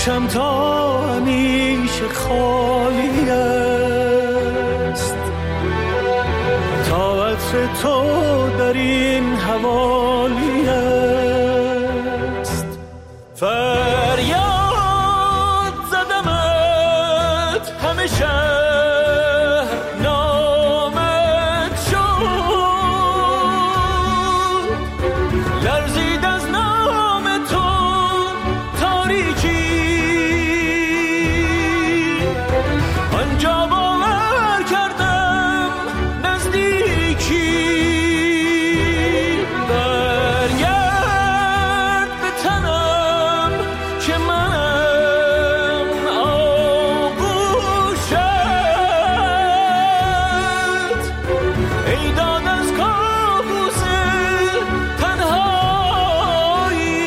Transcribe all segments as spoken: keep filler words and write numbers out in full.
چشم تا همیشه خالی است، تا عطر تو در این حوالی است. فریاد زدمت همه شهر نامت شد، لرزید از نام تو تاریکی، آنجا باور کردم نزدیکی. برگرد به تنم که منم آغوشت، ای داد از کابوس تنهایی،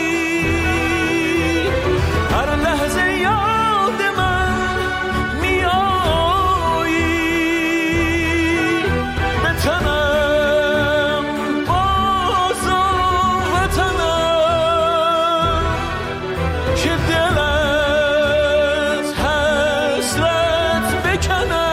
هر لحظه یاد من می آیی. به تنم باز و وطنم که دل از حسرت بکنم.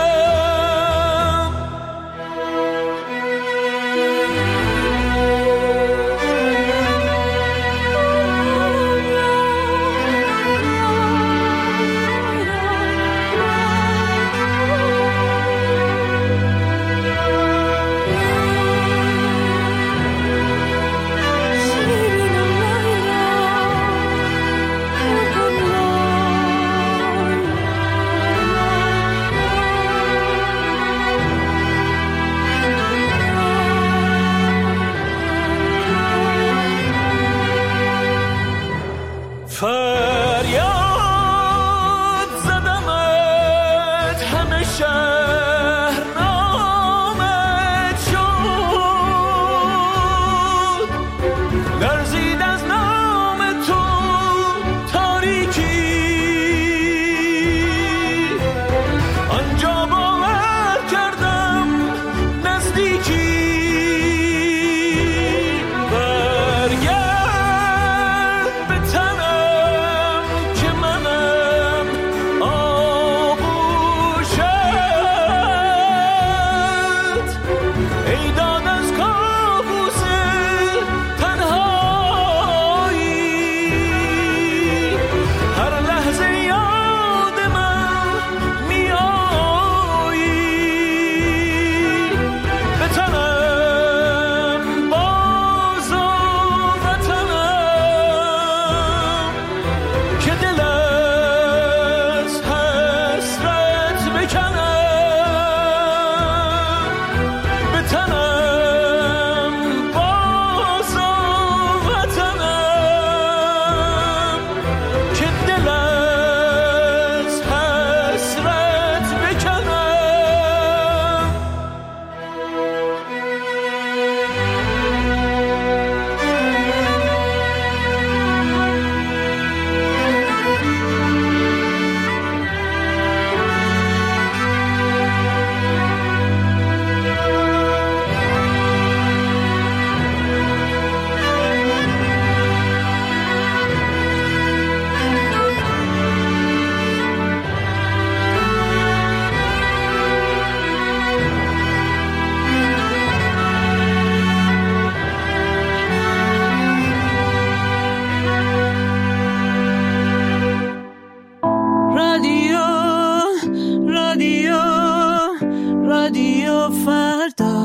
فریاد زدمت همه شهر نامت شد، لرزید از نام تو تاریکی، آنجا باور کردم نزدیکی. برگرد به تنم که منم آغوشت، ای داد از کابوس تنهایی، هر لحظه یاد من می آیی. به تنم باز و وطنم که دل از حسرت بکنم. به تنم باز و وطنم که دل از حسرت بکنم. رادیو رادیو رادیو فردا.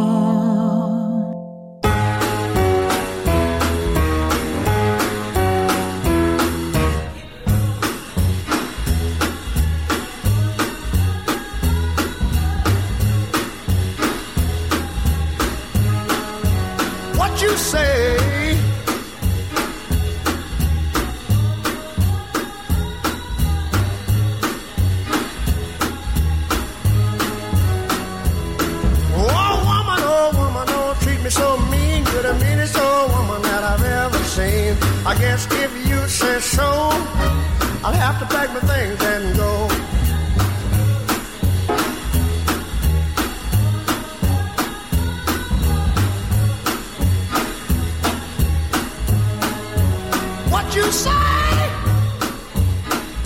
What you say? Oh woman, oh woman, don't treat me so mean. You're the meanest old woman that I've ever seen. I guess if you say so, I'll have to pack my things and go. What you say?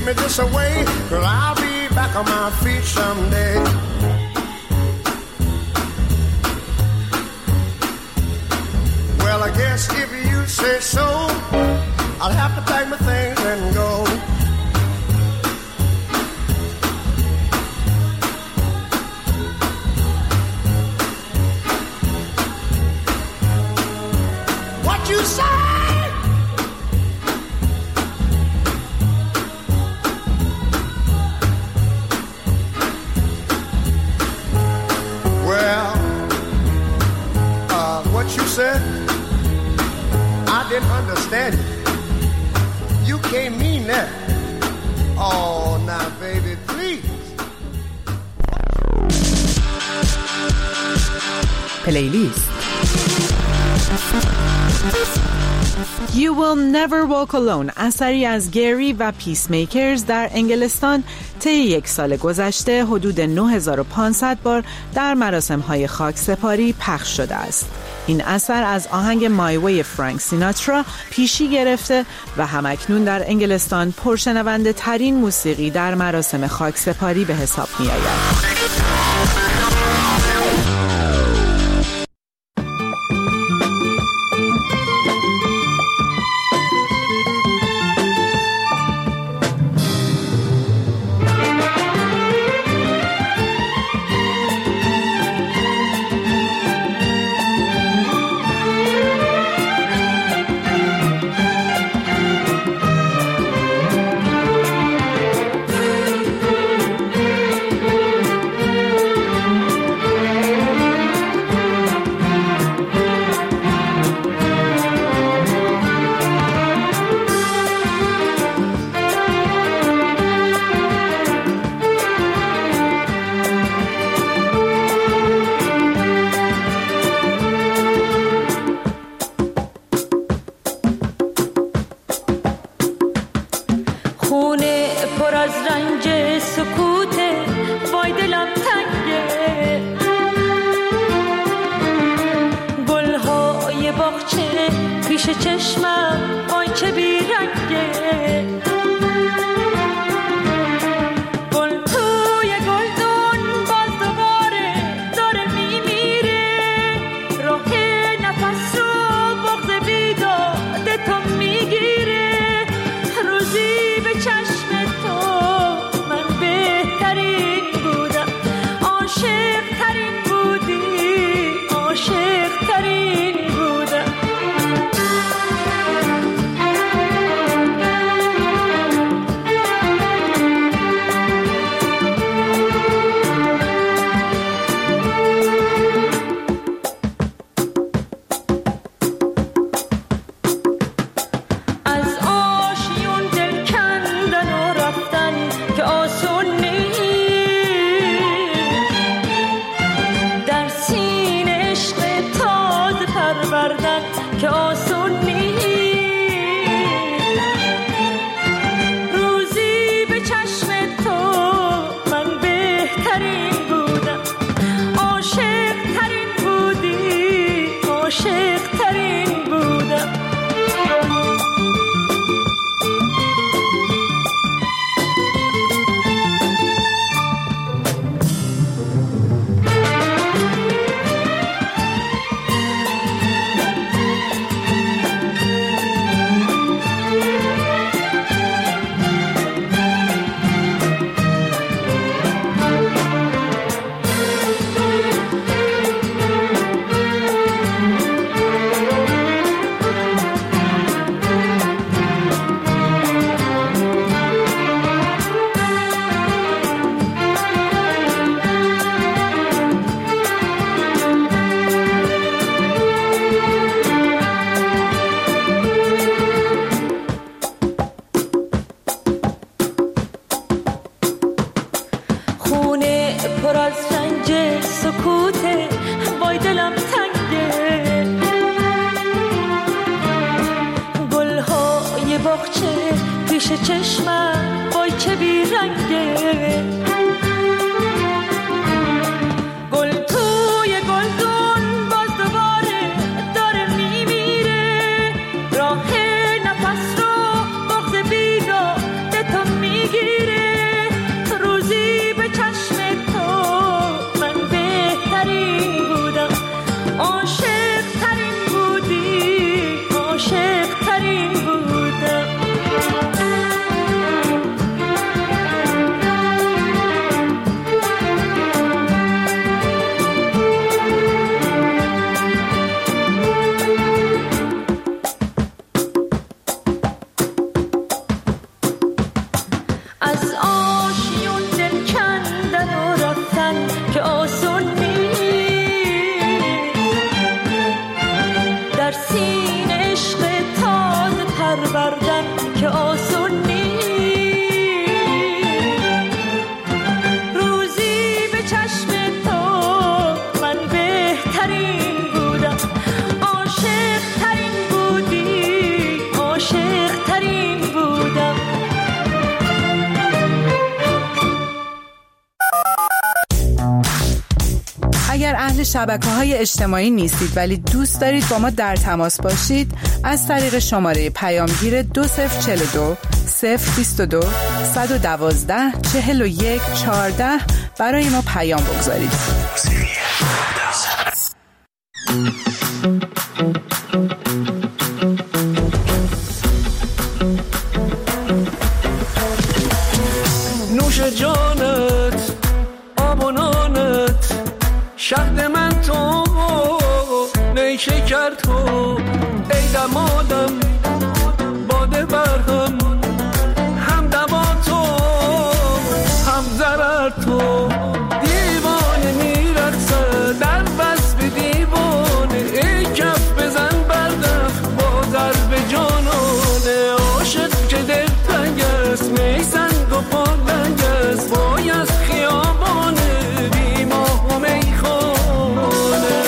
me this away, 'cause I'll be back on my feet someday. Well, I guess if you say so, I'll have to pack my things and go. What you say? Well, uh, what you said? I didn't understand it. You can't mean that. Oh, now, baby, please. پلیلیست You Will Never Walk Alone اثری از گری و پیس میکرز در انگلستان طی یک سال گذشته حدود نه هزار و پانصد بار در مراسم‌های خاکسپاری پخش شده است. این اثر از آهنگ My Way فرانک سیناترا پیشی گرفته و همکنون در انگلستان پرشنونده ترین موسیقی در مراسم خاکسپاری به حساب می آید. چشمم وای چه بیرنگه گل توی گلدون باز دوباره داره میمیره راه نفس رو بغض بیداده تو میگیره شبکه‌های اجتماعی نیستید ولی دوست دارید با ما در تماس باشید، از طریق شماره پیامگیر دو صفر چهل و دو صفر بیست و دو صد و دوازده چهل و یک چهارده برای ما پیام بگذارید. نوش جانت آب و نانت شهد من تو نیشکر تو ای دمادم باده برهم هم دوا تو هم ضرر تو دیوانه میرقصه در بس به دیوانه ای کف بزن بردف با ضرب جانانه عاشق که دل تنگ است میسنگ و پالنگ است وای از خیابانه بی ماه و میخانه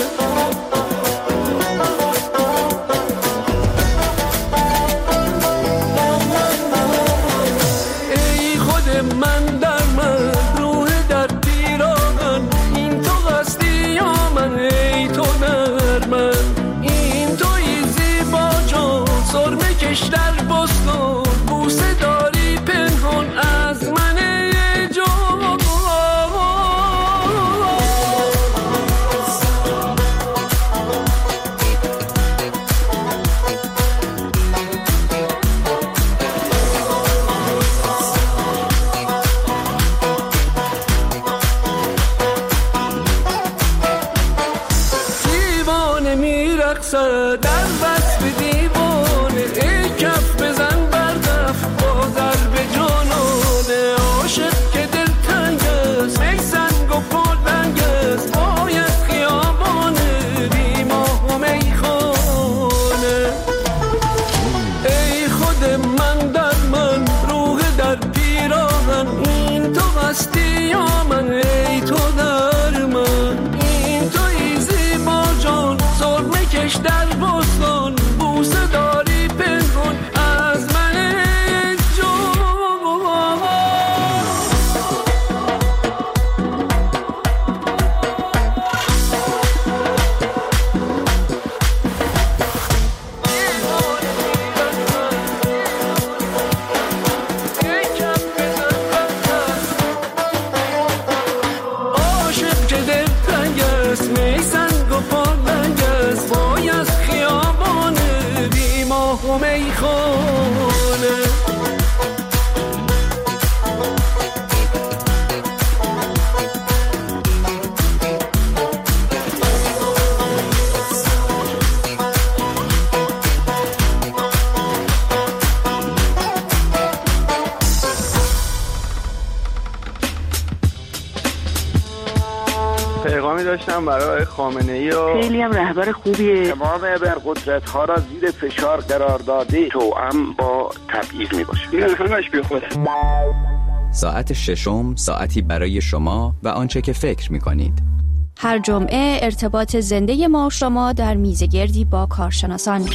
ای خود من در من روح در پیراهن این تو هستی یا من ای تو در من این توی زیبا جان سرمه کش در بستان بوسه داری پنهان از من ای جان دیوانه میرقصه در بس به دیوانه ای کف بزن بردف با ضرب جانانه عاشق که دل تنگ است میسنگ و پالنگ است باید خیابانه بی ماه و میخانه ای خود من در من روح در پیراهن این تو هستی یا من ای تو در من این توی زیبا جان سرمه کش در بستان بوسه داری پنهان از من ای جان عاشق که دل تنگ است میسنگ و پالنگ است وای از خیابانه بی ماه و میخانه پیغامی داشتم برای خامنه‌ای و خیلی هم رهبر خوبیه. تمام ابرقدرت ها را زیر فشار قرار داده توأم با تبعیض می باشه. این همش بی خوده. ساعت ششم ساعتی برای شما و آنچه که فکر می کنید. هر جمعه ارتباط زنده ما و شما در میزگردی با کارشناسان.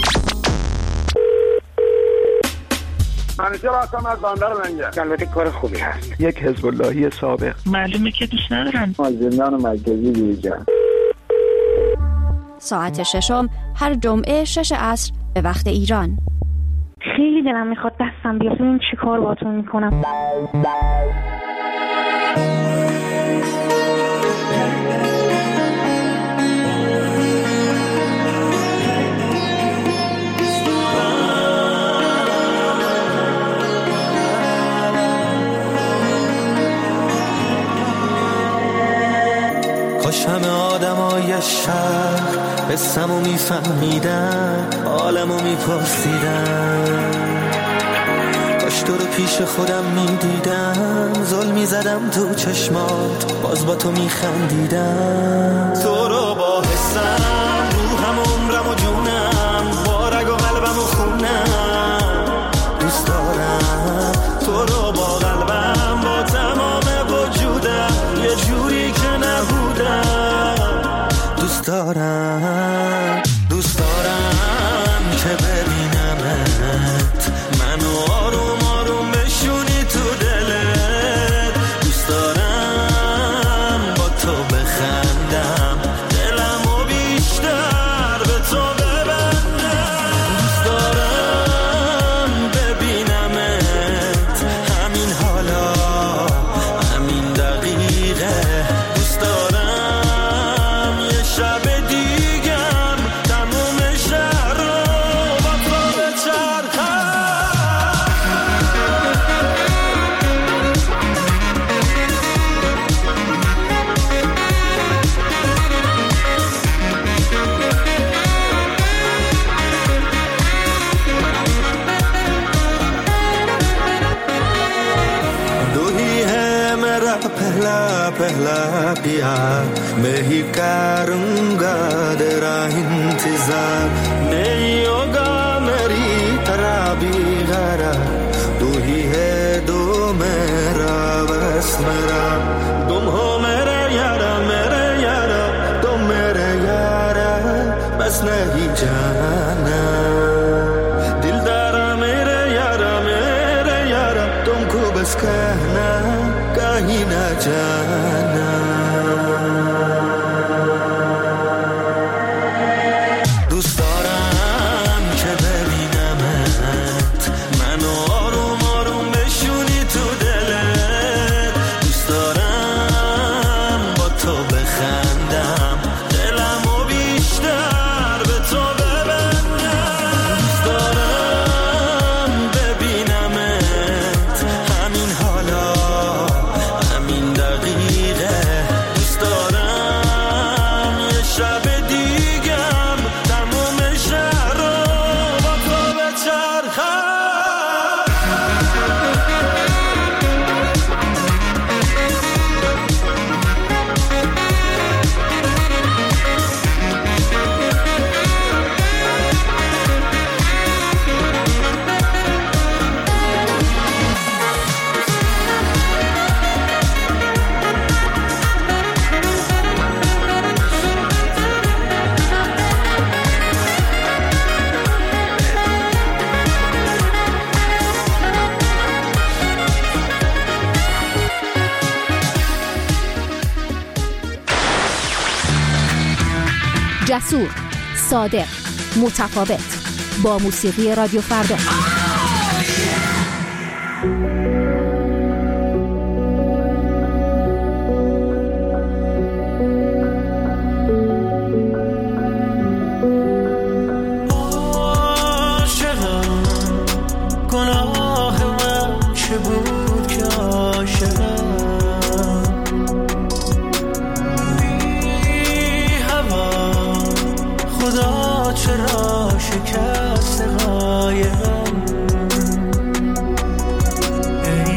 همیشه راستم از باندر منگه. البته کار خوبی هست. یک حزب اللهی سابق. معلومه که دوست ندارن. از زندان مرکزی بیرون. ساعت ششم هر جمعه شش عصر به وقت ایران. خیلی دلم میخواد دستم بیاد ببینم چی کار باهاتون میکنم. کاش همه آدمای شهر قصه‌مو میفهمیدن، حالمو میپرسیدن، کاش تو رو پیش خودم میدیدم، ظلم میزدم تو چشمات باز با تو میخندیدم. تو رو با حسم روحم و عمرم و جونم با رگ و قلبم و خونم دوست دارم. تو رو با قلبم با تمام وجودم یه جوری که نبودم دوست دارم. دوست دارم که ببینمت منو آروم آروم بشونی تو دلت. دوست دارم با تو بخندم دلم पहला प्यार मैं ही करूंगा तेरा इंतजार नहीं होगा मेरी तरह भी गरा तू ही है दो मेरा बस मेरा तुम हो मेरे यारा मेरे यारा तुम मेरे यारा बस नहीं जाना दिलदारा मेरे यारा मेरे यारा तुमको बस कहना कहीं ना जाना دوست دارم که ببینمت منو آروم آروم بشونی تو دلت دوست دارم با تو بخندم دلمو بیشتر به تو ببندم دوست دارم ببینمت همین حالا همین دقیقه دوست دارم یه شب دیگم تموم شهر رو با تو بچرخم جسور، صادق، متفاوت با موسیقی رادیو فردا. عاشقم گناه من چه بود که عاشقم خدا چرا شکست قایقم ای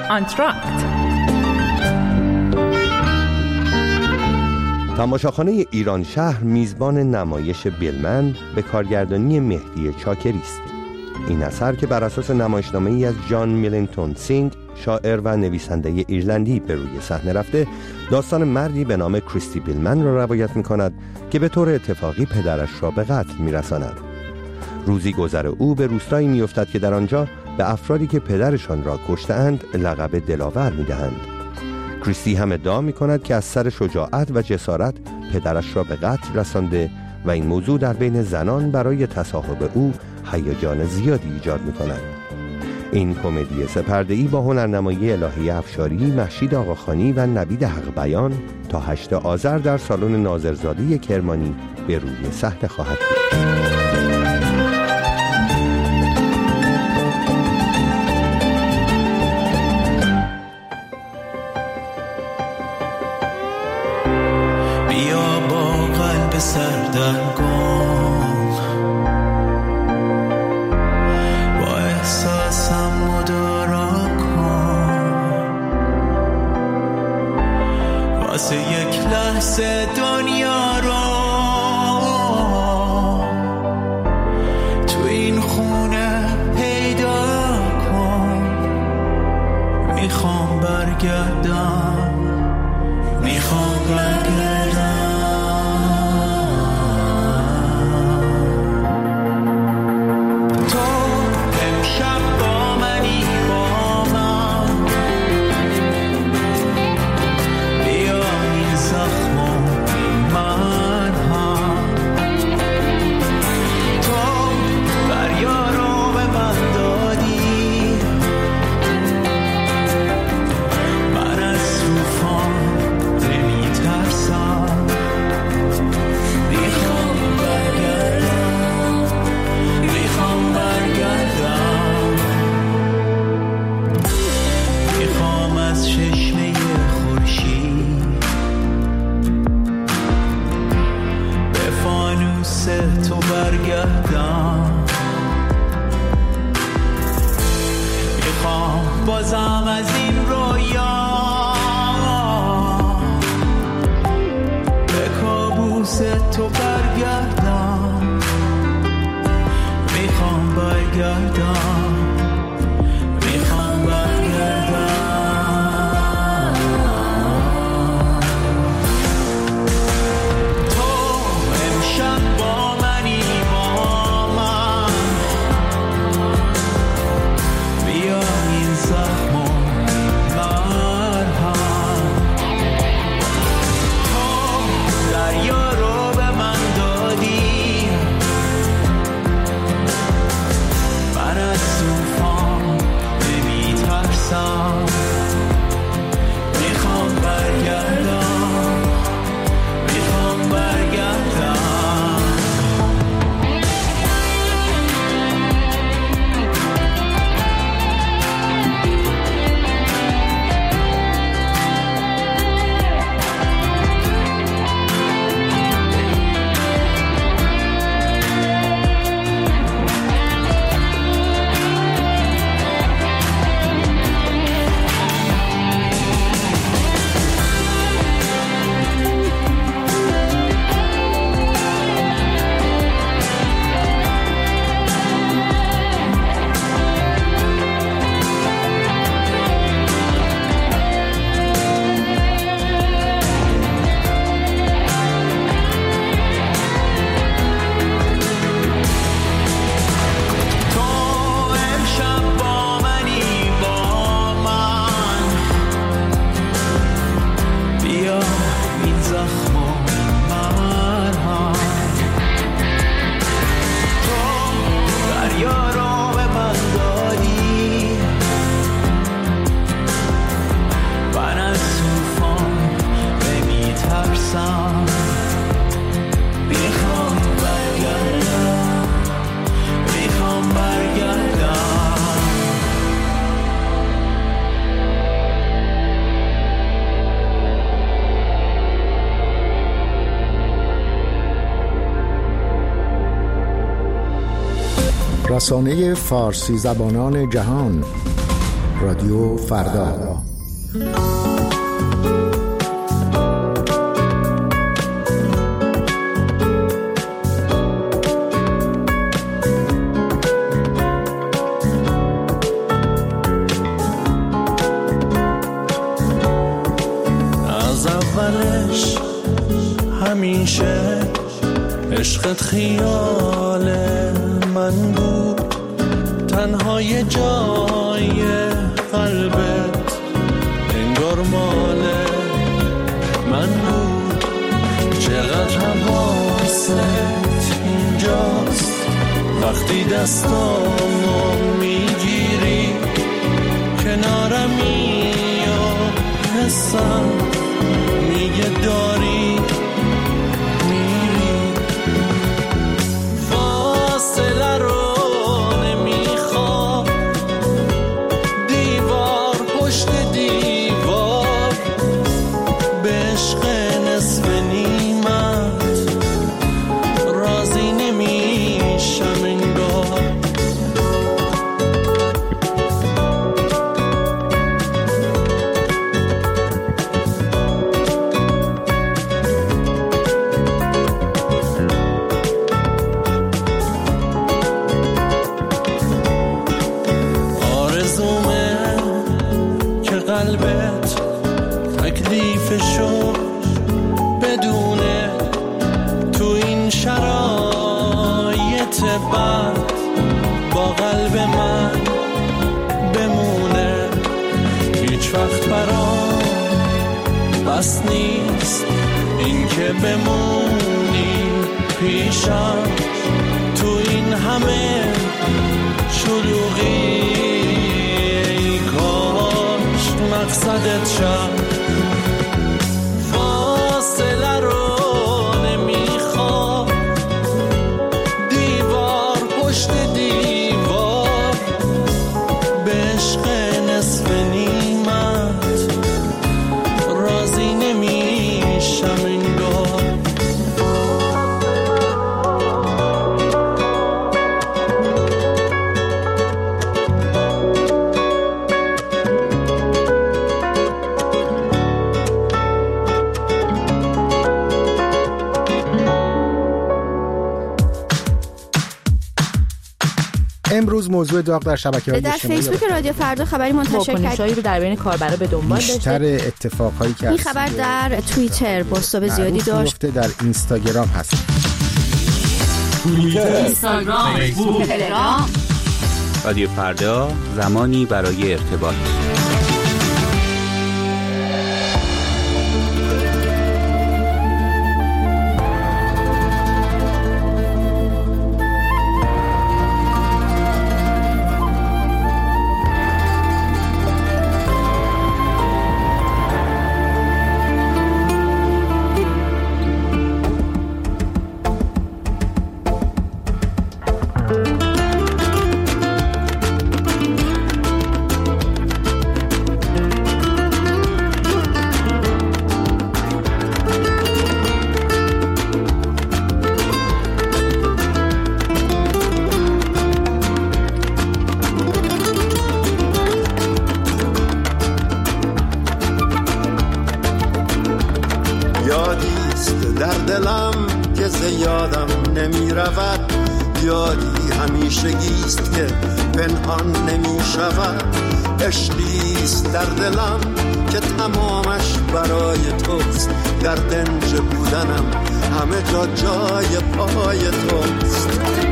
آنتراکت. تماشاخانه ایران شهر میزبان نمایش بیلمن به کارگردانی مهدی چاکری است. این اثر که بر اساس نمایشنامه‌ای از جان میلینتون سینگ، شاعر و نویسنده ایرلندی به روی صحنه رفته، داستان مردی به نام کریستی بیلمن را روایت می‌کند که به طور اتفاقی پدرش را به قتل می‌رساند. روزی گذر او به روستایی می‌افتد که در آنجا به افرادی که پدرشان را کشته‌اند لقب دلاور می‌دهند. کریستی هم ادعا می‌کند که از سر شجاعت و جسارت پدرش را به قتل رسانده و این موضوع در بین زنان برای تصاحب او هیجان زیادی ایجاد می‌کند. این کمدی سه‌پرده‌ای با هنرنمایی الهی افشاری، مهشید آقاخانی و نوید حق بیان تا هشتم آذر در سالن ناظرزاده کرمانی به روی صحنه خواهد بود. بیا با قلب سردرگم با احساسم مدارا کن، واسه یک لحظه دنیا رو تو این خونه پیدا کن. میخوام برگردم، میخوام برگردم. تو برگردم، میخوام بازم از این رویا به کابوس تو برگردم. میخوام برگردم، میخوام برگردم. رسانه فارسی زبانان جهان رادیو فردا. از اولش همیشه عشقت خیال من بود، تنها یه جای قلبت انگار مال من بود. چقدر حواست اینجاست وقتی دستامو میگیری، کنارمی یا حسم میگه داری میری. فاصله رو نمیخواد، دیوار پشت دیوار، به عشق نصف نیمت راضی نمیشم انگار. قلبت تکلیفشو بدونه، تو این شرایط بد با قلب من بمونه. هیچ وقت برام بس نیست این که بمونی پیشم، تو این همه شلوغی مقصدت شد. فاصله رو نمیخواد، دیوار پشت دیوار، به عشق نصف نیمت راضی نمیشم انگار. امروز موضوع داغ در شبکه‌های اجتماعی در فیسبوک رادیو فردا خبری منتشر کرد رو در بین کاربرا به دنبال داشته. بیشتر اتفاقهایی که این خبر در توییتر بازتاب زیادی داشت، در اینستاگرام هست. توییتر، اینستاگرام، فیسبوک، تلگرام. رادیو فردا، زمانی برای ارتباط. یادی همیشگیست که پنهان نمی شود، عشقیست در دلم که تمامش برای توست، در دنج بودنم همه جا جای پای توست.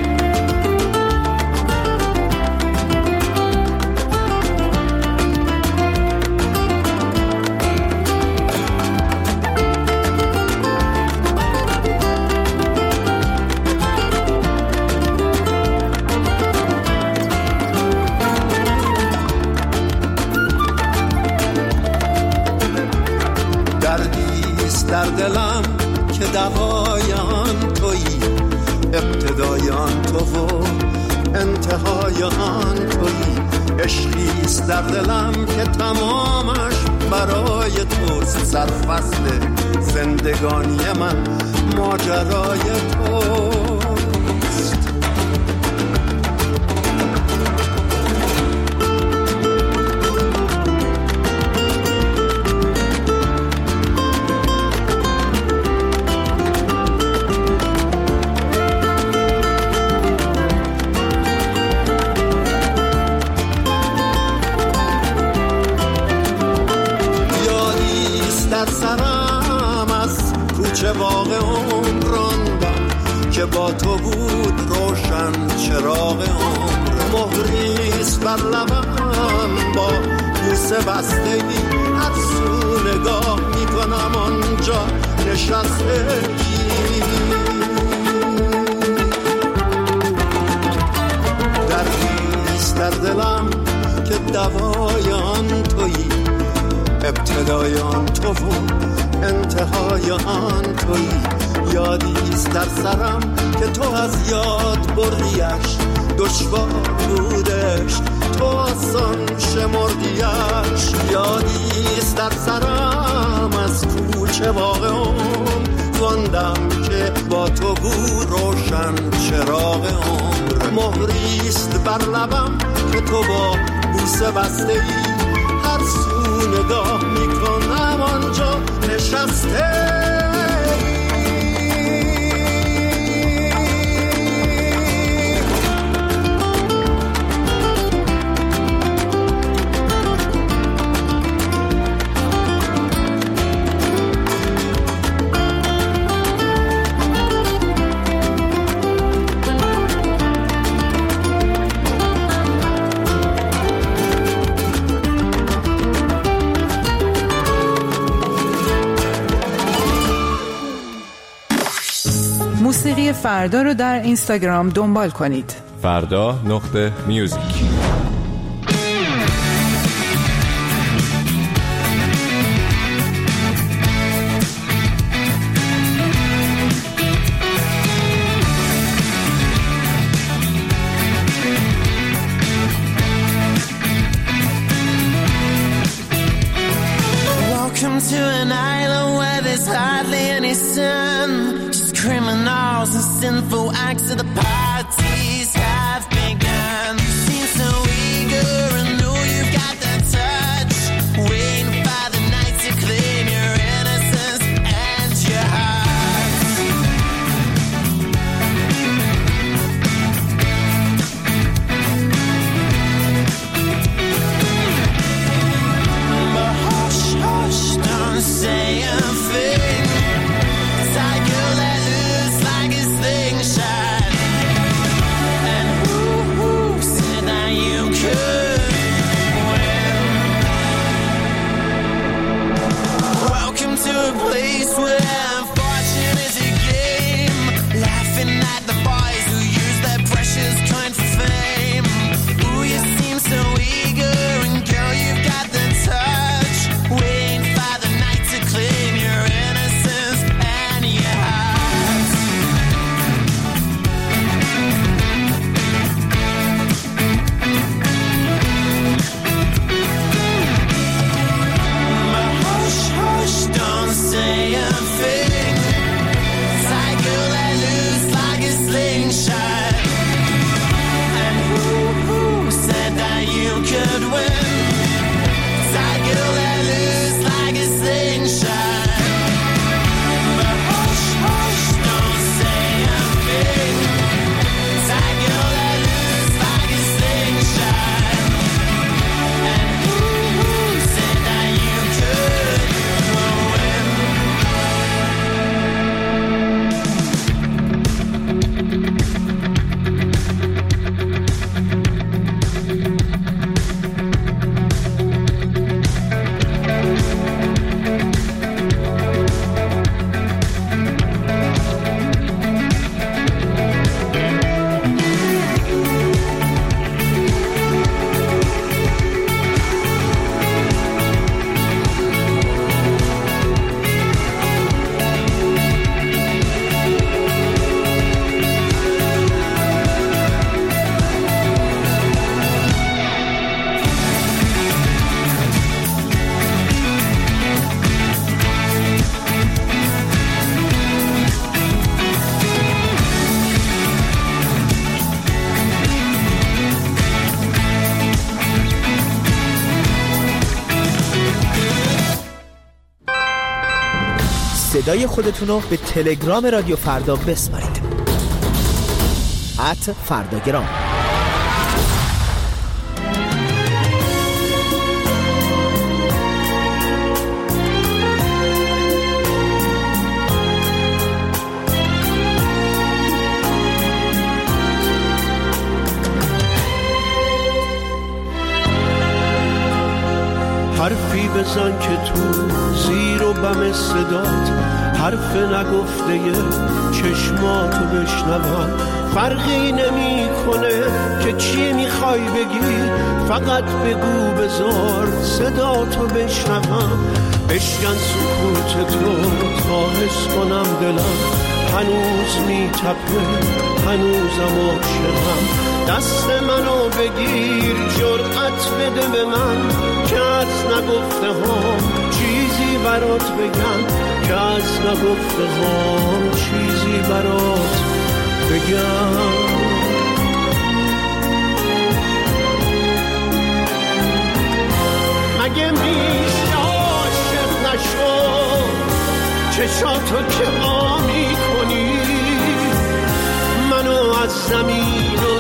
در دلم که دوای آن تویی، ابتدای آن تو و انتهای آن تویی. عشقیست در دلم که تمامش برای توست، سرفصل زندگانی من ماجرای توست. باغ عمر راندم که با تو بود روشن چراغ عمر. مهریست بر لبم با بوسه بستگی، هر سو نگاه میکنم آنجا نشستگی. دردیست در دلم که دوای آن تویی، ابتدای آن تو و انتهای آن تویی. یادیست در سرم که تو از یاد بردیش، دشوار بودش تو آسان شمردیش. یادیست در سرم از کوچه باغ عمر خواندم که با تو بود روشن چراغ عمر. مهریست بر لبم که تو با بوسه بسته ای، هر سو نگاه میکنم آنجا نشسته. موسیقی فردا رو در اینستاگرام دنبال کنید. فردا نقطه میوزیک. Welcome to an island where there's hardly any sun. Criminals and sinful acts of the parties have begun. You seem so eager and know you've got that touch, waiting for the night to claim your innocence and your heart. But hush, hush, don't say a thing. To a place where fortune is a game, laughing at the boys who use their precious coin for fame. Ooh, you seem so eager, and girl, you've got the touch, waiting for the night to claim your innocence and your heart. But hush, hush, don't say a thing. Cycle that loose like a slingshot. And who, who said that you could win? Cycle that loose like a slingshot. But hush, hush, don't say a thing. Cycle that loose like a slingshot. And who, who said that you could win? صدای خودتون رو به تلگرام رادیو فردا بسپارید. ات فرداگرام. حرفی بزن که تو زیر و بم صدات حرف نگفته چشماتو بشنوم. فرقی نمی کنه که چی میخوای بگی، فقط بگو بذار صداتو بشنوم. بشکن سکوت تو تا حس کنم دلم هنوز میتپه، هنوزم عاشقم. دست منو بگیر جرأت بده به من که از نگفته هم چیزی برات بگم، که از نگفته هم چیزی برات بگم. مگه میشه عاشق نشو چشاتو که ما میکنی، منو از زمین و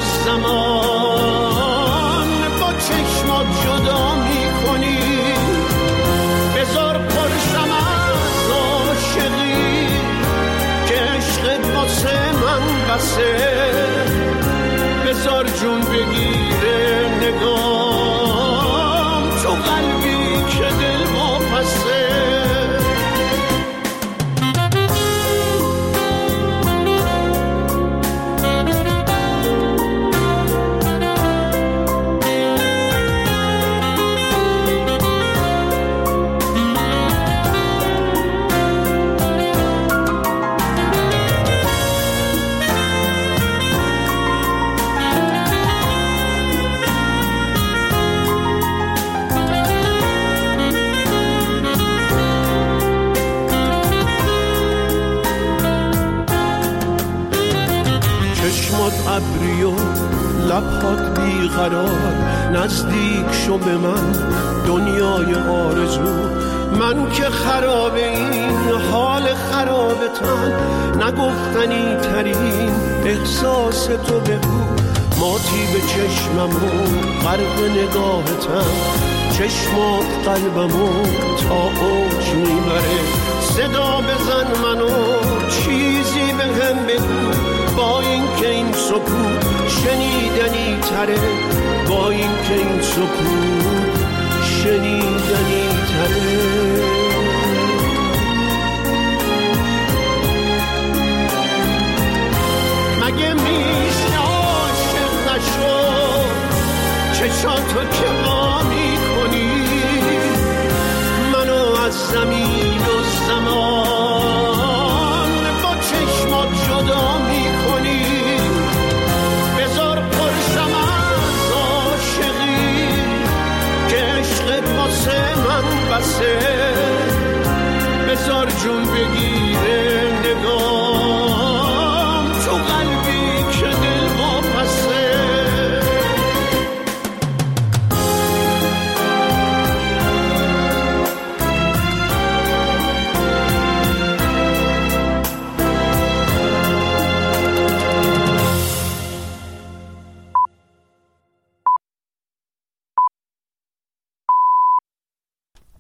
زمان با چشمات جدا میکنی. بذار پرشم از عاشقی که عشقت واسه من بسه، بذار جون بگیره نگام تو قلبی که دل واپسه. ابری و لبهات بیقرار، نزدیک شو به من دنیای آرزو. من که خراب این حال خرابتم، نگفتنی ترین احساس تو بگو. ماتی به چشمم و غرق نگاهتم، چشمات قلبمو تا اوج میبره. صدا بزن منو چیزی به هم بگو، با این که این سکوت شنیدنی تره، با این که این سکوت شنیدنی تره. مگه میشه عاشق نشو چشاتو که ما میکنی، منو از زمین و زمان با چشمات جدا میکنی. بذار پرشم از عاشقی که عشقت واسه من بسه،